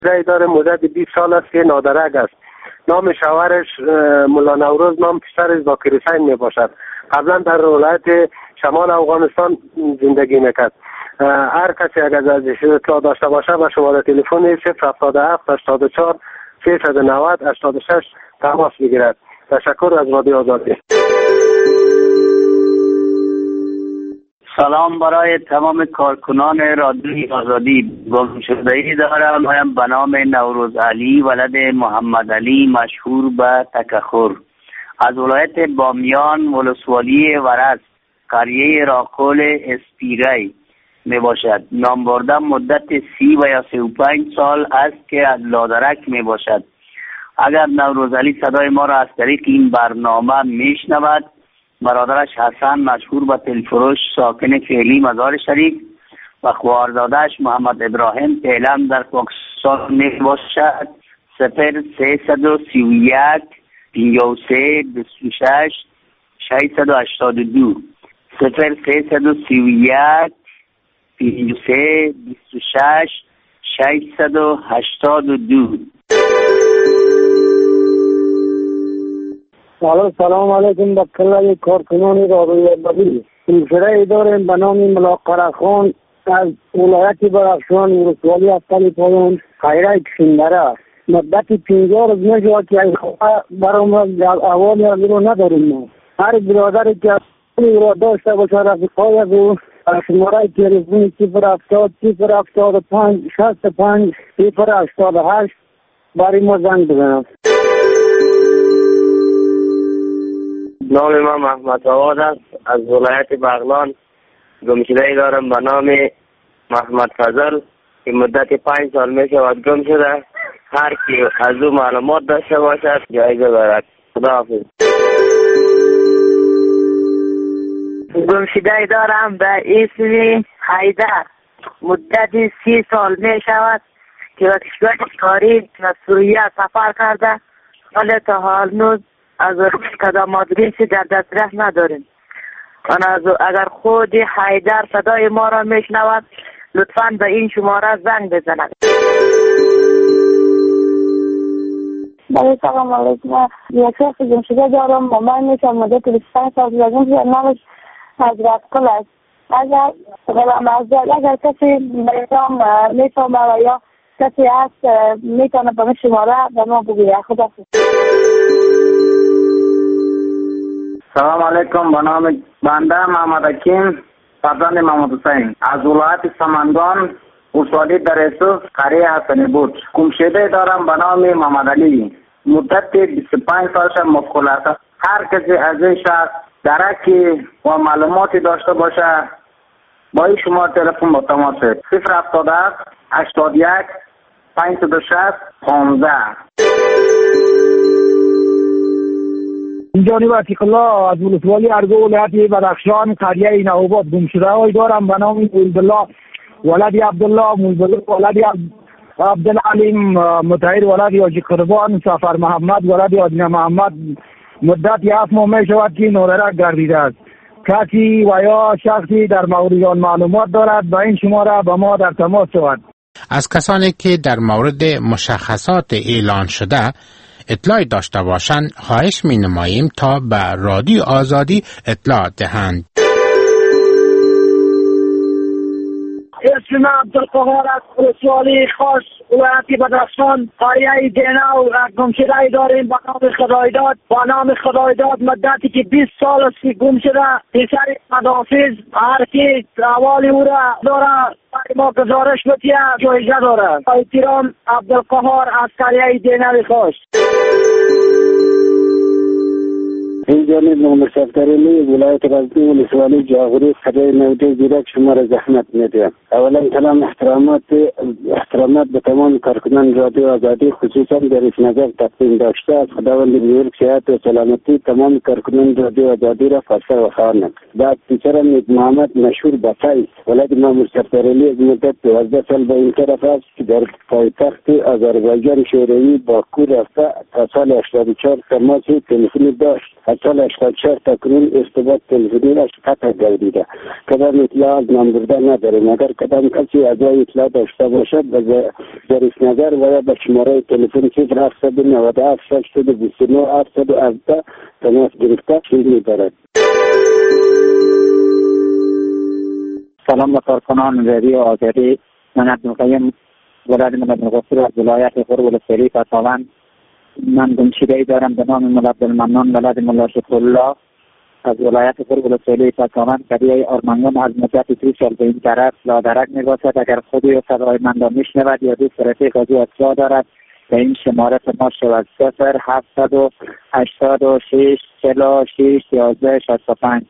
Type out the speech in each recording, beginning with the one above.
رای داره، مدت 20 سال است که نادرک است. نام شوهرش ملا نوروز، نام پسرش ذاکر حسین می باشد. قبلا در ولایت شمال افغانستان زندگی میکرد. هر کسی اگر ازش اطلاع داشته باشه به شماره تلفن 077 84 390 86 تماس بگیرد. تشکر از رادیو آزادی. سلام برای تمام کارکنان رادیو آزادی. گمشده‌ای دارم به نام نوروز علی ولد محمد علی مشهور به تکخر از ولایت بامیان ولسوالی ورس قریه راقل اسپیری می باشد. نام بردم مدت 30 و یا 35 سال است که از لادرک می باشد. اگر نوروز علی صدای ما را از طریق این برنامه می شنود، برادرش حسن مشهور به تلفروش ساکن فعلی مزار شریف و خواهرزاده‌اش محمد ابراهیم فعلا در پاکستان می باشد. 0331 53 26 682 0331 53 26 682. سلام علیکم به کل کارکنان رادیو آزادی. سلسله داریم به نام ملا قرخان از ولایت بدخشان ولسوالی افتال پایان خیره کشندره. مدت 50 روز میشود که این خواهد برام در اول از رو نداریم. ما هر برادری که را داشته باشه رفیقای از او شماره تلفن 070 075 65 088 برای ما زنگ بزنم. نام من محمد عواد است، از ولایت بغلان. گمشده‌ای دارم به نام محمد فضل که مدت 5 سال می شود گم شده. هر کی از او معلومات داشته باشد جایزه دارد. خداحافظ. گمشده‌ای دارم به اسم حیدر، مدت 30 سال می شود که به کشور کاری و سوریه سفر کرده، ولی تا حال نوز از خدمات گیسی در دسترس نداریم. اگر خود حیدر صدای ما را میشنود لطفاً به این شماره زنگ بزند. بله سلام علیکم. یک شخص گمشده دارم با من میشم مدت 25 سال زندگی میشم. نامش حضرت قل است. اگر کسی میتونم و یا کسی هست میتونه به شماره به ما بگیره. خدا سلام علیکم. به نام بنده محمد حکیم فرزند محمد حسین از ولایت سمنگان ولسوالی درسوس قریه حسنی بود. گمشده دارم به نام محمد علی، مدت 25 سالش مفقود است. هر کسی از این شخص درکی و معلوماتی داشته باشه با این شماره تلفن با تماس 077 81 560 15. جانب عتیق الله از ولسوالی ارگو ولایت بدخشان قریه نوباد. گمشده‌ای دارم به نام عبدالله ولد عبدالله، ولد عبدالعلیم، مطهر ولد حاجی قربان، سفر محمد ولد حاجی محمد. مدت 7 ماه می شود که نادرک گردیده است. کسی و یا شخصی در مورد آن معلومات دارد به این شماره با ما در تماس شود. از کسانی که در مورد مشخصات اعلان شده اطلاع داشته باشند خواهش می نماییم تا به رادیو آزادی اطلاع دهند. اسم عبدالقهار از ولسوالی خاص ولایت بدخشان قریه دینو. گمشده‌ای داریم به نام خدایداد. مدتی که 20 سال است که گم شده. پسر مدافظ هر کی احوال او را داره ما گزارش بتیه جایزه داره. احترام عبدالقهار از قریه دینو خاص. این جانب محمد صفدرعلی ولایت غزنی ولسوالی جاغوری قریه نوده زیرک شما را زحمت میدیم. اولا سلام احترامات به تمام کارکنان رادیو آزادی، خصوصا در اس نظر تقدیم داشته از خداوند بزرگ صحت و سلامتی تمام کارکنان رادیو آزادی را فرسه و خواهند. بعد پسرم محمد مشهور به فیض ولد محمد صفدرعلی از مدت 12 سال به این طرف است که در پایتخت آذربایجان شوروی باکو رفته تا سال 84 تماس تلفنی داشت. از سال 84 تا کنون ارتباط تلفنی را قطع گردیده. کدام اطلاع از نام برده نداریم. اگر کدام کسی از اطلاع داشته باشد به ظریف نظر و به شماره تلفن 0797 629 717 تماس گرفته چیز می‌برد. سلام به کارکنان رادیو آزادی. من عبدالقیم ولد محمد غفور از ولایت خور ولسوالی پساوند. من گمشده‌ای دارم به نام مولا عبدالمنان ولد مولا شکرالله از ولایت خور ولسوالی پساوند. قریه آرمنگان از مدت 30 سال به این طرف لادرک میباشد. اگر خودی و صدای من را میشنود یا دوست رفیق از او اطلاع دارد به این شماره تماس شود 0786 46 11 65.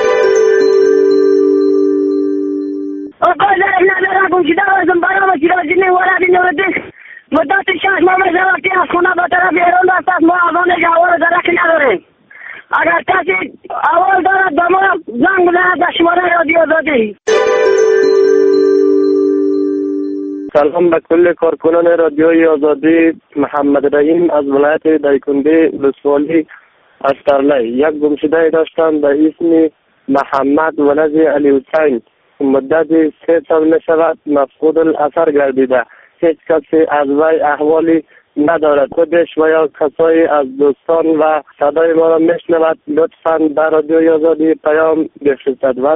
آقای ندارم گمشده ازم برام شیرازی ولد نوردی مدت 6 ماه وقتی از خونه به طرف ایران رفت از ما اوان جوار درک نداریم. اگر کسی اول دارد به ما زنگ بزند به شماره رادیو آزادی. سلام به کل کارکنان رادیوی آزادی. محمد رحیم از ولایت دایکنده ولسوالی استرلی. یک گمشده داشتم به اسم محمد ولد علی حسین. مدت 3 سال می شود مفقود الاثر گردیده. هیچ کسی از وی احوالی ندارد. خودش و یا کسایی از دوستان و صدای ما را میشنود لطفاً در رادیوی آزادی پیام بفرستد. و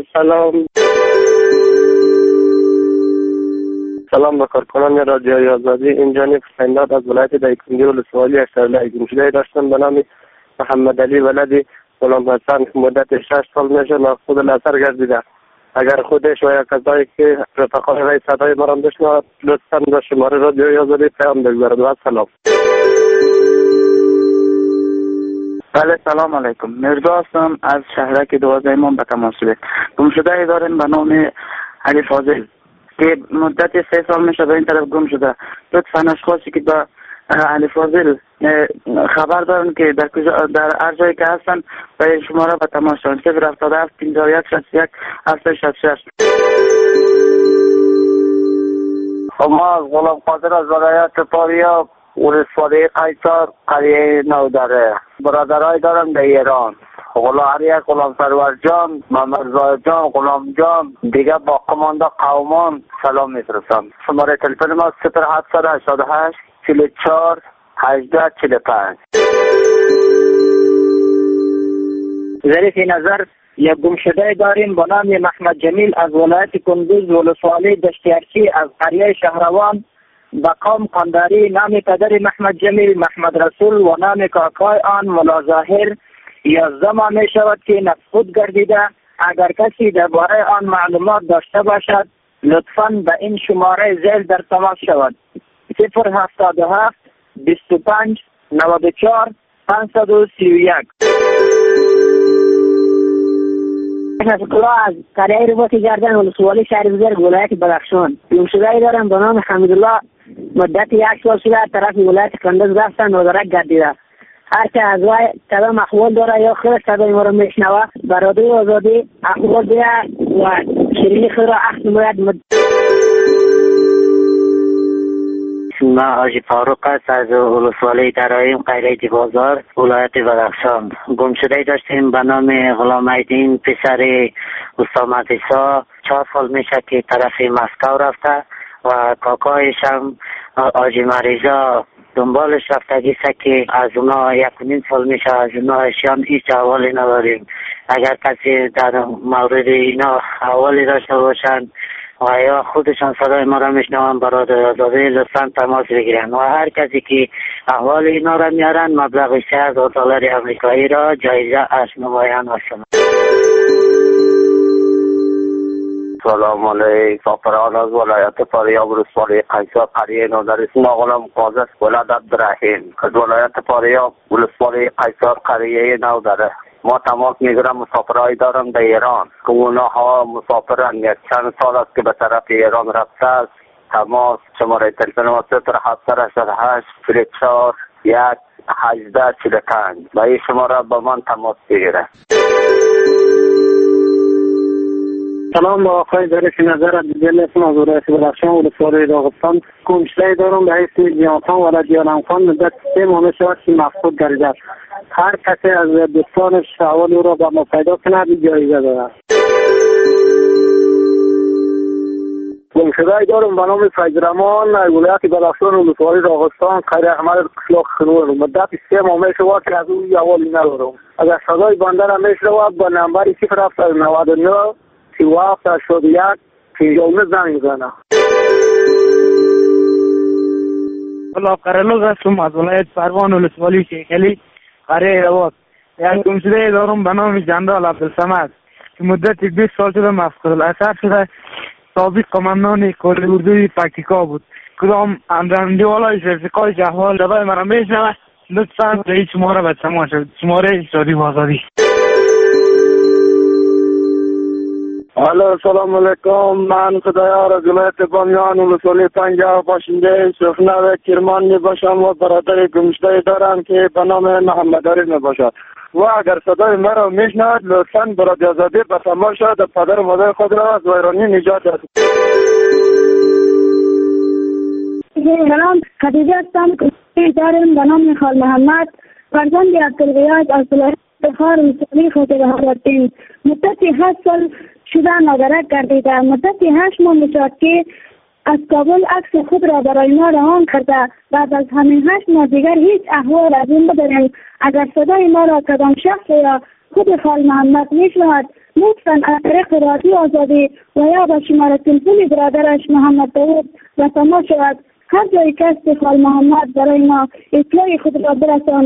سلام به کارکنان رادیوی آزادی. این جانب حسین داد از ولایت دایکنده ولسوالی استرلی. گمشده داشتم به نام محمد علی ولد غلام حسن. مدت 6 سال میشه مفقود الاثر گردیده. اگر خودش و یا کسایی که رفقای وی صدای ما را بشنوند لطفاً به شماره رادیوی آزادی پیام بگذارد. و سلام. بله سلام علیکم. مرزا هستم از شهرک 12 امام به تماس شده. گمشده داریم به نام علی فاضل که مدت 3 سال میشه به این طرف گم شده. لطفاً اشخاصی که به علی فاضل خبر دارن که در هر جایی که هستن به شماره به تماس شدن 077 51 61 766. ما از غلام قادر از ولایت فاریاب ولسوالی قیصر قریه نودره. برادرای دارم در ایران. غلام سرور جان، محمد زاهد جان، غلام جان دیگه با قمانده قومان سلام میفرستم. شماره تلفن ما 0788 44 18 45. ظریف نظر یک گمشده داریم به نام محمد جمیل از ولایت کندوز ولسوالی دشتیارچی از قریه شهروان به قوم قنداری. نام پدر محمد جمیل محمد رسول و نام کاکای آن مولا ظاهر 11 ماه می شود که مفقود گردیده. اگر کسی درباره آن معلومات داشته باشد لطفاً به این شماره زیر در تماس شود 077 25 94 531. الله از قریه رباطی گردن ولسوالی شهر بزرگ ولایت بدخشان. گمشده‌ای دارم به نام حمیدالله. مدت 1 سال شده از طرف ولایت کندز رفتن و درک گردیده. هر که از وای کدام احوال داره یا خیر صدای ما را میشنوه به رادیوی آزادی احوال بیه و شیرینی خود را اخذ نماید. من حاجی فاروق است از ولسوالی درایم قریه بازار ولایت بدخشان. گمشده داشتیم به نام غلام عیدین پسر استاد عیسی. 4 سال میشه که طرف مسکو رفته و کاکایش هم حاجی مریضا دنبالش رفتگی که از اونا 1.5 سال میشه از اونا اشیان هیچ احوالی نداریم. اگر کسی در مورد اینا احوالی داشته باشن و یا خودشان صدای ما را میشنوند برای آزادی لطفاً تماس بگیرن و هر کسی که احوال اینا را میارن مبلغ $30,000 آمریکایی را جایزه از نمایان هستند. سلام علیکم. سفران از ولایت فاریاب ولسوالی قیصر قریه نودره. اسم غلام قادر ولد عبدالرحیم از ولایت فاریاب ولسوالی قیصر قریه نودره. ما تماس میگیرم مسافرایی دارم در ایران که اونها مسافرن. یک چند سال است که به طرف ایران رفته است. تماس شماره تلفن ما 0788 44 1 18 45. و این شماره با من تماس بگیره. سلام با آقای ظریف نظر عبدالجلیل اسم از ولایت بدخشان ولسوالی داغستان. گمشده دارم به حیث جیانخان و جیانخان مدت 3 ماه شود که مفقود گردیده. هر کسی از دوستانش احوال او را به ما پیدا کند جایزه دارد. گمشده دارم به نام فیضرحمان ولایت بدخشان ولسوالی داغستان قریه احمد قشلاق خنور. مدت 3 ماه شود که از او احوالی ندارم. اگر صدای بنده را میشنود به نمبر 0799 3781 59 زنگ بزنه. الله قرلوز هستم از ولایت پروان ولسوالی شیخلی قریه رواد. یک گمشده دارم به نام جندال عبدالصمد که مدت 20 سال شده مفقود الاثر شده. سابق قماندان کل اردوی پکتیکا بود. کدام اندرندی والای رفیقای احوال دادای مرا میشنوه لطفاً رئیس شماره به سما شد. شماره رادیو آزادی. سلام علیکم. من خدایار از ولایت بامیان ولسوالی پنجاه باشنده سخنه کرمان می باشم و برادر گمشده دارم که به نام محمد علی می باشد و اگر صدای مرا میشنود لطفاً به رادیو آزادی به سما شد پدر و مادر خود را از ویرانی نجات دهد. سلام خدیجه هستم که دارم به نام خال محمد فرزند عبدالغیاث از ولایت بخار ولسوالی خاطرالدین. مدت 8 سال شده نادرک گردیده. مدت 8 ماه میشد که از کابل عکس خود را برای ما رهان کرده. بعد از همین 8 ماه دیگر هیچ احوال از این نداریم. اگر صدای ما را کدام شخص یا خود خال محمد میشنود لطفاً از طریق رادیو آزادی و یا به شماره تلفن برادرش محمد داود و تماس شود. هر جایی کسی خال محمد برای ما اطلاع خود را برساند.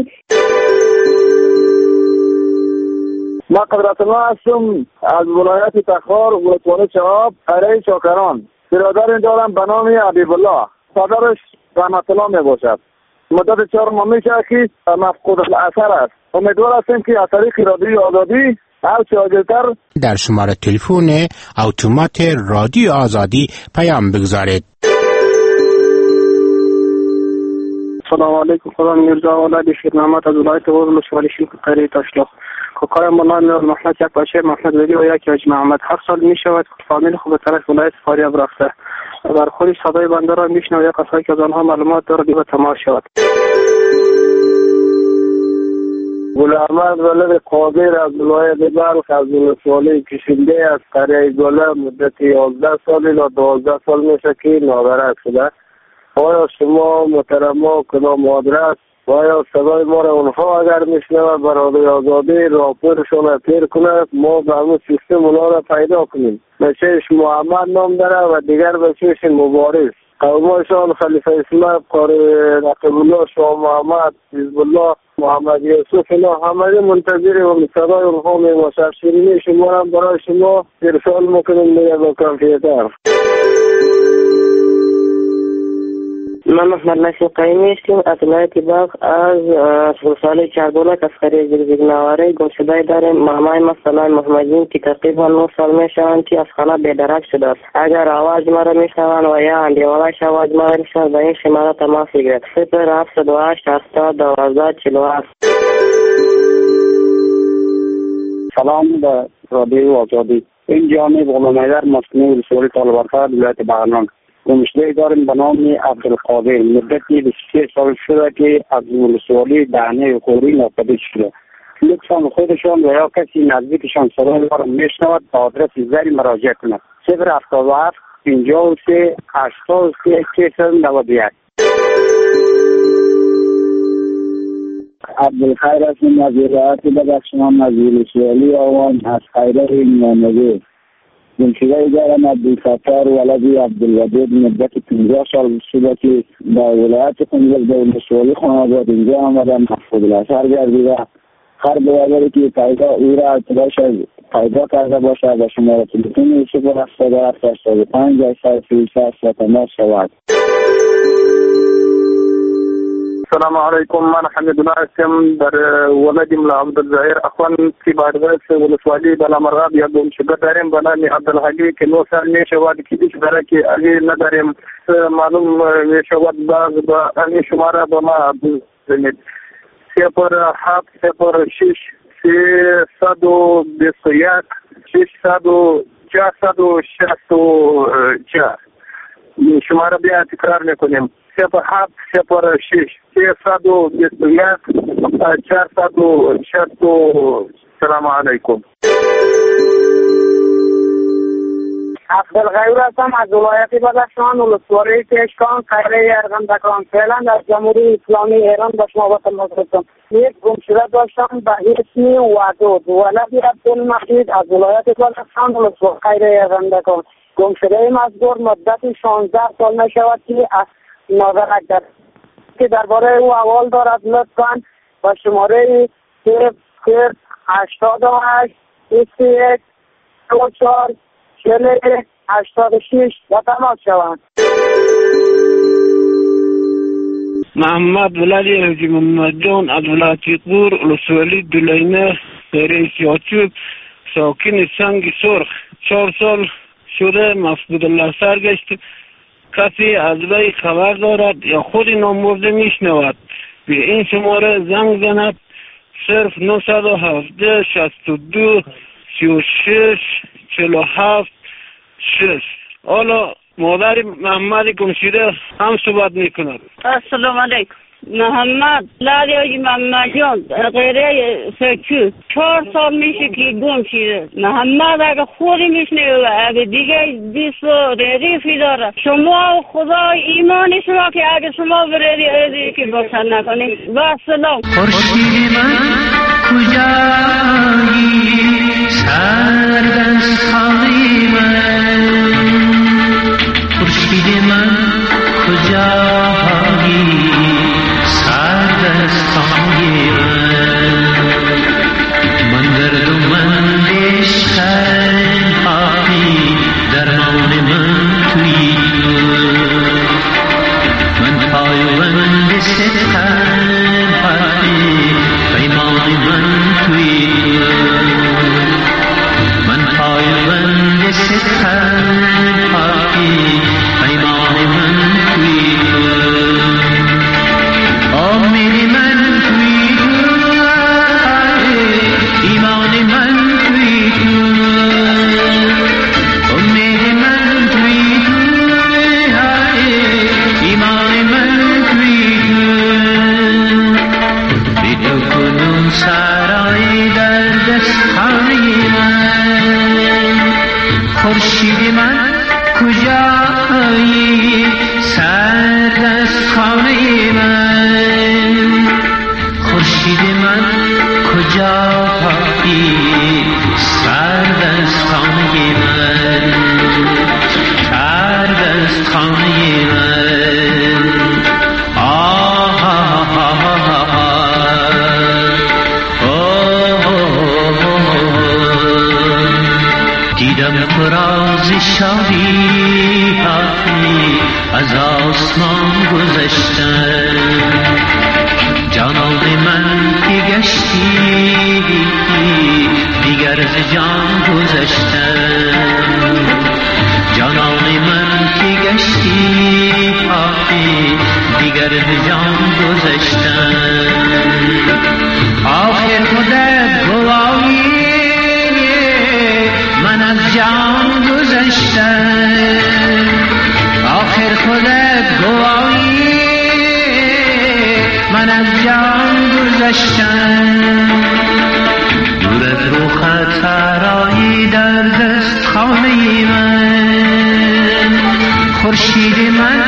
ما قدرت الله هستم از ولایت تخار ولسوالی چهاب قریه چاکران. برادر دارم به نام حبیب الله. پدرش رحمت الله می باشد. مدت 4 ماه میشه که مفقود الاثر است. امیدوار هستیم که از طریق رادیو آزادی هر چه عاجلتر در شماره تلفن اتومات رادیو آزادی پیام بگذارید. سلام علیکم. خودم میرزا ولادی شیرنامت از ولایت ولسوالی قریه تاشلاق. کار مولانا نور محمد یک بچه محمد ولی و یک حاج محمد 7 سال می شود که فامیل خود به طرف ولایت فاریاب رفته. بر خودش صدای بنده را میشنوه یا کسایی که از آنها معلومات دارد به تماس شود. گل احمد ولد قادر از ولایت بلخ از ولسوالی کشنده از قریه گله مدت 11 سال یا 12 سال میشه که نادرک شده. آیا شما محترما کدام آدرس و آیا صدای ما را اونها اگر میشنوه برای آزادی راپورشان را تیر کنه ما به همون سیستم اونا را پیدا کنیم. بچهش محمد نام داره و دیگر بچهش مبارز. قومایشان خلیفه اسماعیل قاری رقیب الله شاه محمد حزب الله محمد یوسف اینا همه منتظر و صدای اونها می باشد. شیرینی شما را برای شما ارسال میکنیم دیگر با کمپیوتر. من محمد نسیم قیمی هستیم از ولایت بلخ از ولسوالی چهاربولک از قریه زگزگنواره. گمشده داریم. مامای مثلا محمدین که تقریبا 9 سال میشوند که از خانه بیدرک شده است. اگر آواز مرا میشنوند و یا اندیوالش آواز مرا میشنوند به این شماره تماس بگیرد 0728 80 12 47. سلام به رادیو آزادی. این جانب غلامحیدر مسکن ولسوالی طالبرخه ولایت بغلان. گمشده داریم به نام عبدالقادر. مدت 23 سال شده که از ولسوالی دهنه خوری ناپدید شده. لطفاً خودشان و یا کسی نزدیکشان صدای ما را میشنود به آدرس زری مراجعه کند 077 53 83 691. عبدالخیر هستم از ولایت بدخشان از ولسوالی آوان از خیره نامگه. گمشده دارم عبدالفتار ولدی عبدالودود. مدت 15 سال شده که با ولایت کنگل به ولسوالی خانواده اینجا آمدم مفقود الاثر گردیده. هر برادری که پیدا او را اطلاعش پیدا کرده باشد و شماره تلفن 077 85 833 تماس شود. السلام علیکم. من حمید الله هستم در ولد ملا عبدالظاهر اخوان که بادرس ولسوالی بلامرغاب یا گمشده داریم به نام عبدالحقی که 9 سال می شود که هیچ درکی علی نداریم. معلوم می شود باز با این شماره به ما عبدالزمید 0706 321 600 464 شماره بیا تکرار میکنیم 07 06 321 460. سلام علیکم. عبدالغیور هستم از ولایت بدخشان، ولسوالی کشکان، قریه ارغندکان. فعلا در جمهوری اسلامی ایران با شما با خدمت هستم. یک گمشده داشتم به اسم ودود ولد عبدالمجید از ولایت بدخشان، ولسوالی قریه ارغندکان. گمشده مزدور مدت 16 سال می شود که نادرک است که درباره او احوال دارد. لطفاً با شماره 88 21 24 86 و تماس شوند. محمد ولدی حاجی محمد جان از ولایت قور، ولسوالی دولینه، قریه سیاچوب، ساکن سنگ سرخ. 4 سال شده مفقود الله سرگشت. کسی از وی خبر دارد یا خود نامرده میشنود به این شماره زنگ زند. صرف 917 62 36 47 6. حالا مادر محمد گمشده هم صحبت میکند. السلام علیکم. محمد لالی محمد جان غیره سکو 4 سال میشه که گم شده. محمد اگه خودی میشنه و اگه دیگه دیست و ردیفی داره، شما خدا ایمان شما که اگه شما بردی ازی که باشن نکنی. و سلام. خورشید من کجایی سردستانی من، خورشید من کجایی سردستانی من درد و من عشقم حقی درمان من توی من پایوند صدقم حقی پیمان من توی من پایوند صدقم حقی پیمان من توی امید من توی ایمان من توی امید من توی ایمان من توی بیدو کنون سرای در دستخانه من، خورشید من کجایی سردستخانه من، خورشید من کجایی سردستخانه من، سردستخانه من. آه آه آه دیدم فراز شادی از آسمان گذشتن، جانان من که گشتی دیگر از جان گذشتن، جانان من که گشتی دیگر از جان گذشتن. آخر خودت گواهی من از جان گذشتم، آخر خودت گواهی من از جان گذشتم. دور از روخت سرایی در دستخانه من، خورشید من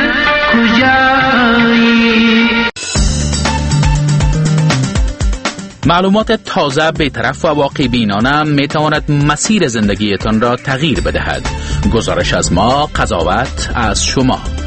کجایی. معلومات تازه، بی‌طرف و واقع بینانه می تواند مسیر زندگیتان را تغییر بدهد. گزارش از ما، قضاوت از شما.